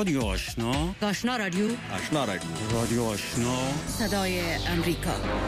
رادیو آشنا، آشنا رادیو، آشنا رادیو، رادیو آشنا، صدای امریکا.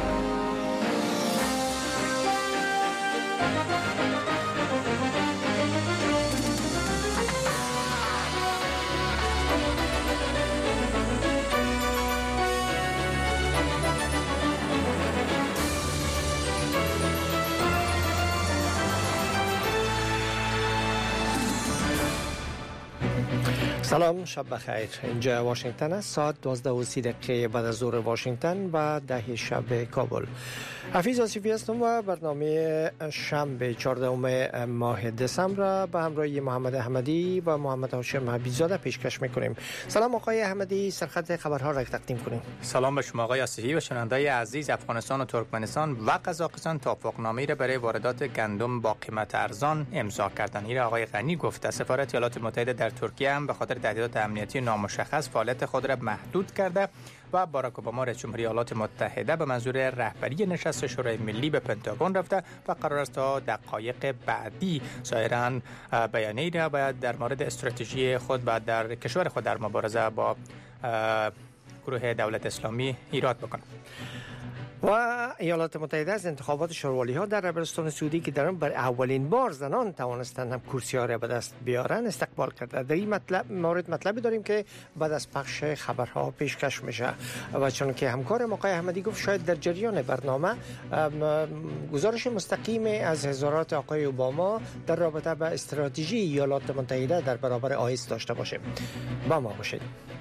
سلام، شب بخیر. اینجا واشنگتن است. ساعت 12:30 بعد از ظهر واشنگتن و 10 شب کابل. حفیظ آصفی هستم و برنامه شنبه 14 ماه دسامبر به همراه محمد احمدی و محمد هاشم حبیبزاده پیشکش میکنیم. سلام آقای احمدی، سرخط خبرها را تقدیم کنیم. سلام به شما آقای آصفی و شنوندگان عزیز. افغانستان و ترکمنستان و قزاقستان توافقنامه‌ای را برای واردات گندم با قیمت ارزان امضا کردند. این آقای غنی گفت سفارت ایالات متحده در ترکیه هم به خاطر تهدیدات امنیتی نامشخص فعالیت خود را محدود کرده و باراک اوباما رئیس جمهوری ایالات متحده به منظور رهبری نشست شورای ملی به پنتاگون رفته و قرار است تا دقایق بعدی ظاهراً بیانیه‌ای را باید در مورد استراتژی خود و در کشور خود در مبارزه با گروه دولت اسلامی ایراد بکنه. و ایالات متحده از انتخابات شوروالی‌ها در عربستان سعودی که در آن بر اولین بار زنان توانستند هم کرسی‌ها را به دست بیارن استقبال کرده. در این مطلبی داریم که بعد از پخش خبرها پیشکش میشه و چون که همکارم آقای احمدی گفت شاید در جریان برنامه گزارش مستقیم از حضارت آقای اوباما در رابطه با استراتژی ایالات متحده در برابر آیس داشته باشیم. با ما باشید.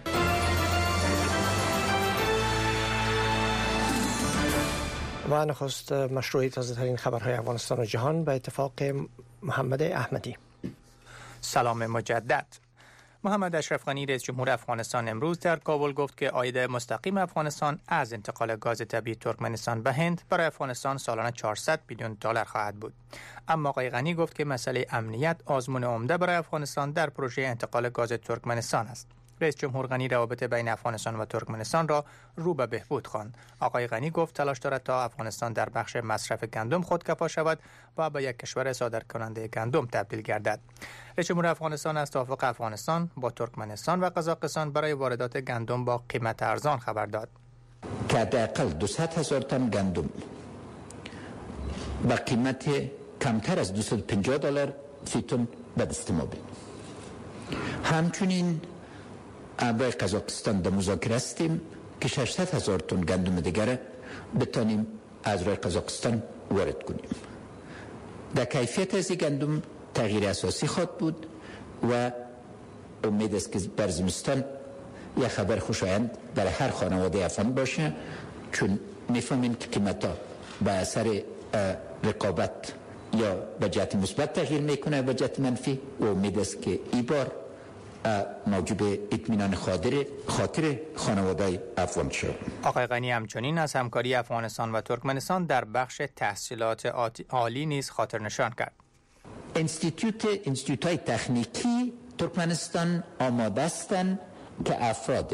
و نخست مشروعی تازه ترین خبرهای افغانستان و جهان به اتفاق محمد احمدی. سلام مجدد. محمد اشرف غنی رئیس جمهور افغانستان امروز در کابل گفت که عاید مستقیم افغانستان از انتقال گاز طبیعی ترکمنستان به هند برای افغانستان سالانه 400 میلیون دلار خواهد بود. اما آقای غنی گفت که مسئله امنیت آزمون عمده برای افغانستان در پروژه انتقال گاز ترکمنستان است. رئیس جمهور غنی روابط بین افغانستان و ترکمنستان را رو به بهبود خواند. آقای غنی گفت تلاش دارد تا افغانستان در بخش مصرف گندم خودکفا شود و به یک کشور صادرکننده گندم تبدیل گردد. رئیس جمهور افغانستان از توافق افغانستان با ترکمنستان و قزاقستان برای واردات گندم با قیمت ارزان خبر داد. که حداقل 200,000 تن گندم با قیمت کمتر از $250 فی تن به دست ما بیاید. همچنین برای قزاقستان در مذاکره هستیم که 600,000 تن گندم دیگر بتانیم از روی قزاقستان وارد کنیم. در کیفیت از این گندم تغییر اساسی خواهد بود و امید است که بر زمستان یک خبر خوشایند در هر خانواده افغان باشه، چون میفهمیم که قیمتا به اثر رقابت یا به جهت مثبت تغییر میکنه به جهت منفی و امید است که این بار موجب اطمینان خاطر خانواده افغان شد. آقای غنی همچنین از همکاری افغانستان و ترکمنستان در بخش تحصیلات عالی نیز خاطر نشان کرد. انستیتوت‌های تکنیکی ترکمنستان آماده هستند که افراد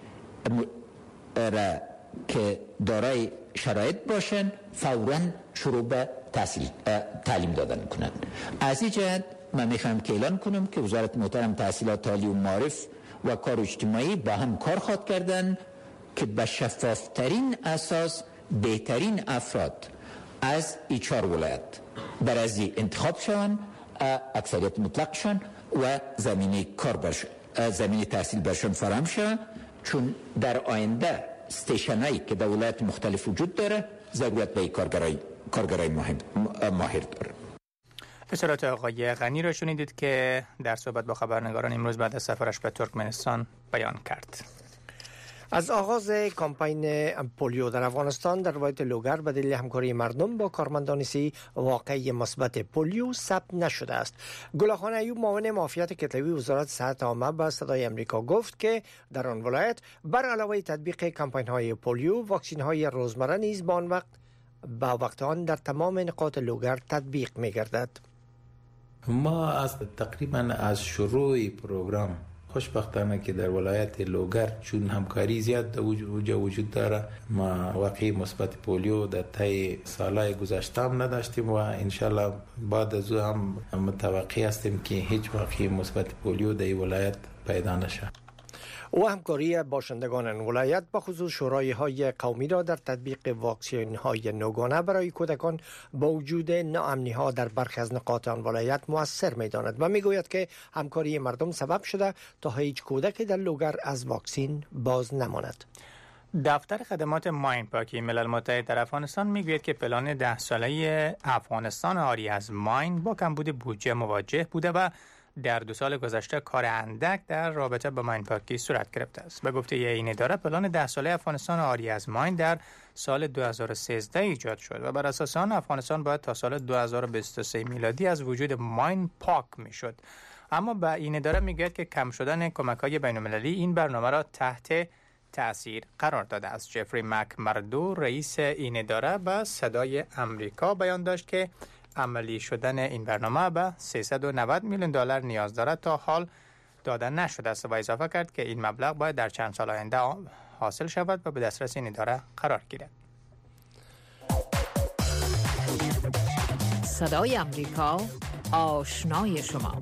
را که دارای شرایط باشند فوراً شروع به تعلیم دادن کنند. از این جهت من میخوام که اعلان کنم که وزارت محترم تحصیلات عالی و معارف و کار اجتماعی با هم کار خواهد کردن که به شفافترین اساس بهترین افراد از این 4 ولایت بر از انتخاب شوند، اکثریت مطلق شوند و زمینه تحصیل برشون فراهم شوند، چون در آینده استیشنایی که در ولایت مختلف وجود داره ضرورت به کارگرای ماهر داره. اظهارات آقای غنی را شنیدید که در صحبت با خبرنگاران امروز بعد از سفرش به ترکمنستان بیان کرد. از آغاز کمپین پولیو در افغانستان در ولایت لوگر به دلیل همکاری مردم با کارمندان صحی واقعی مثبت پولیو ثبت نشده است. گلخان ایوب معاون معافیت کتلوی وزارت صحت عامه به صدای امریکا گفت که در آن ولایت بر علاوه تطبیق کمپین های پولیو واکسین های روزمره نیز با وقت آن در تمام نقاط لوگر تطبیق می گردد. ما تقریبا از شروع پروگرام خوشبختانه که در ولایت لوگر چون همکاری زیاد وجود داره ما واقعی مثبت پولیو در طی سالهای گذشته هم نداشتیم و انشالله بعد از او هم متوقع هستیم که هیچ واقعی مثبت پولیو در ولایت پیدا نشه. او همکاری باشندگان ولایت با خصوص شورای‌های قومی را در تطبیق واکسین‌های نوگانه برای کودکان با وجود ناامنی‌ها در برخی از نقاط آن ولایت مؤثر می‌داند و می‌گوید که همکاری مردم سبب شده تا هیچ کودکی در لوگر از واکسین باز نماند. دفتر خدمات ماین پاکی ملل متحد در افغانستان میگوید که پلان 10 ساله افغانستان آری از ماین با کمبود بودجه مواجه بوده و در 2 سال گذشته کار اندک در رابطه با ماین پاکی صورت گرفته است. به گفته این اداره پلان 10 ساله افغانستان آری از ماین در سال 2013 ایجاد شد و بر اساس آن افغانستان باید تا سال 2023 میلادی از وجود ماین پاک میشد. اما به این اداره میگوید که کم شدن کمک‌های بین‌المللی این برنامه را تحت تأثیر قرار داده است. جفری مکمردو رئیس این اداره به صدای امریکا بیان داشت که عملی شدن این برنامه به 390 میلیون دلار نیاز دارد تا حال داده نشده است و اضافه کرد که این مبلغ باید در چند سال آینده حاصل شود و به دسترس این اداره قرار گیرد. صدای امریکا، آشنای شما.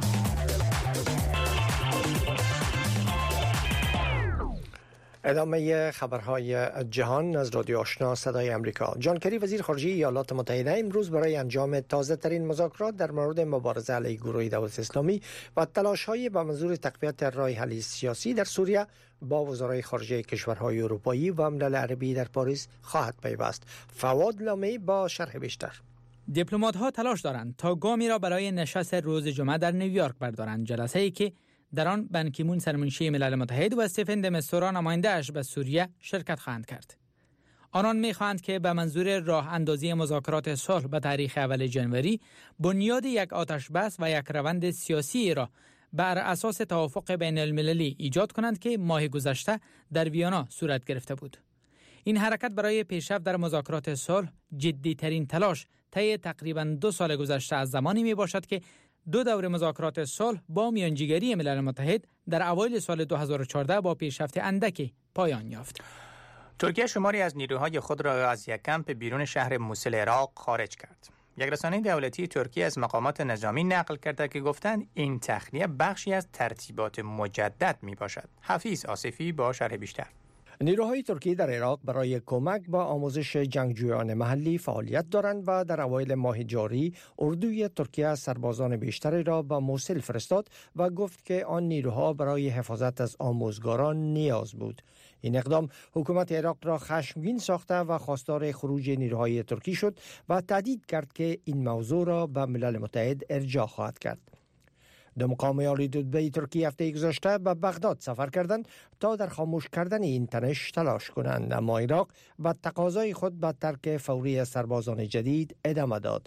ادامه خبرهای جهان از رادیو آشنا صدای امریکا. جان کری وزیر خارجه ایالات متحده امروز برای انجام تازه ترین مذاکرات در مورد مبارزه علیه گروه دولت اسلامی و تلاش‌های به منظور تقویت راه حل سیاسی در سوریه با وزرای خارجه کشورهای اروپایی و ملل عربی در پاریس خواهد پیوست. فواد لامی با شرح بیشتر. دیپلمات‌ها تلاش دارند تا گامی را برای نشست روز جمعه در نیویورک بردارند، جلسه‌ای که در آن بن کی مون سرمنشی ملل متحد و استفن د مستورا نماینده‌اش به سوریه شرکت خواهند کرد. آنان می‌خواهند که به منظور راه اندازی مذاکرات صلح به تاریخ اول جنوری بنیاد یک آتش بس و یک روند سیاسی را بر اساس توافق بین المللی ایجاد کنند که ماه گذشته در ویانا صورت گرفته بود. این حرکت برای پیشرفت در مذاکرات صلح جدی‌ترین تلاش طی تقریباً 2 سال گذشته از زمانی میباشد که 2 دور مذاکرات صلح با میانجیگری ملل متحد در اوایل سال 2014 با پیشرفت اندکی پایان یافت. ترکیه شماری از نیروهای خود را از یک کمپ بیرون شهر موسل عراق خارج کرد. یک رسانه دولتی ترکیه از مقامات نظامی نقل کرده که گفتند این تخلیه بخشی از ترتیبات مجدد می باشد. حفیظ آصفی با شرح بیشتر. نیروهای ترکیه در عراق برای کمک با آموزش جنگجویان محلی فعالیت دارند و در اوایل ماه جاری اردوی ترکیه سربازان بیشتری را به موسل فرستاد و گفت که آن نیروها برای حفاظت از آموزگاران نیاز بود. این اقدام حکومت عراق را خشمگین ساخته و خواستار خروج نیروهای ترکی شد و تهدید کرد که این موضوع را به ملل متحد ارجاع خواهد کرد. دو مقام عالی رتبه ترکیه هفته گذشته به بغداد سفر کردند تا در خاموش کردن این تنش تلاش کنند، اما عراق به تقاضای خود به ترک فوری سربازان جدید ادامه داد.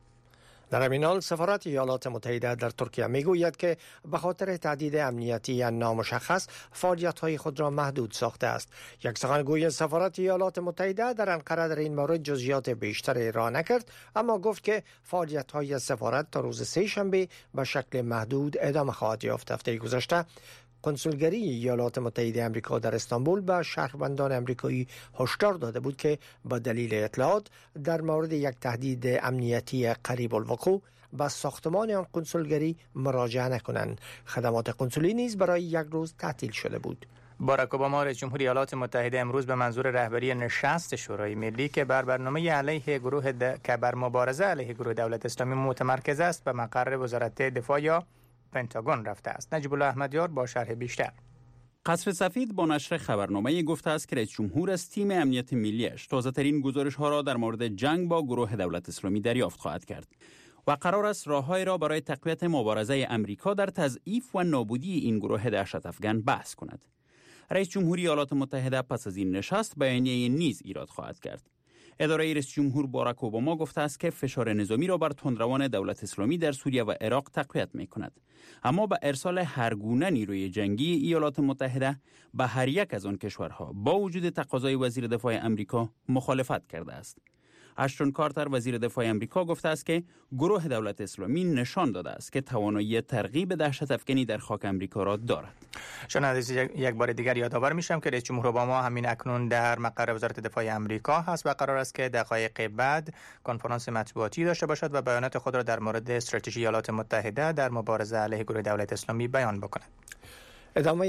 در همین حال سفارت ایالات متحده در ترکیه میگوید که به خاطر تهدید امنیتی نامشخص فعالیت‌های خود را محدود ساخته است. یک سخنگوی سفارت ایالات متحده در انقره در این مورد جزئیات بیشتری ارائه نکرد، اما گفت که فعالیت‌های سفارت تا روز سه‌شنبه به شکل محدود ادامه خواهد یافت. هفته گذشته کنسولگری ایالات متحده آمریکا در استانبول به شهروندان آمریکایی هشدار داده بود که با دلیل اطلاعات در مورد یک تهدید امنیتی قریب الوقوع به ساختمان آن کنسولگری مراجعه نکنند. خدمات کنسولی نیز برای یک روز تعطیل شده بود. باراک اوباما رئیس جمهور ایالات متحده امروز به منظور رهبری نشست شورای ملی که بر برنامه علیه که بر مبارزه علیه گروه دولت اسلامی متمرکز است به مقر وزارت دفاع یا پنتاگون رفته است. نجیب الله احمدیار با شرح بیشتر. قصر سفید با نشر خبرنامه گفته است که رئیس جمهور از تیم امنیت ملیش تازه‌ترین گزارش‌ها را در مورد جنگ با گروه دولت اسلامی دریافت خواهد کرد و قرار است راه‌هایی را برای تقویت مبارزه امریکا در تضعیف و نابودی این گروه دهشت افکن بحث کند. رئیس جمهور ایالات متحده پس از این نشست بیانیه نیز ایراد خواهد کرد. اداره رئیس جمهور باراک اوباما گفته است که فشار نظامی را بر تندروان دولت اسلامی در سوریه و عراق تقویت می‌کند، اما با ارسال هر گونه نیروی جنگی ایالات متحده به هر یک از آن کشورها با وجود تقاضای وزیر دفاع آمریکا مخالفت کرده است. اشتون کارتر وزیر دفاع آمریکا گفته است که گروه دولت اسلامی نشان داده است که توانایی ترغیب دهشت افکنی در خاک آمریکا را دارد. شنوندگان یک بار دیگر یادآور میشم که رئیس جمهور اوباما همین اکنون در مقر وزارت دفاع آمریکا هست و قرار است که دقایق بعد کنفرانس مطبوعاتی داشته باشد و بیانات خود را در مورد استراتژی ایالات متحده در مبارزه علیه گروه دولت اسلامی بیان بکند. ادامه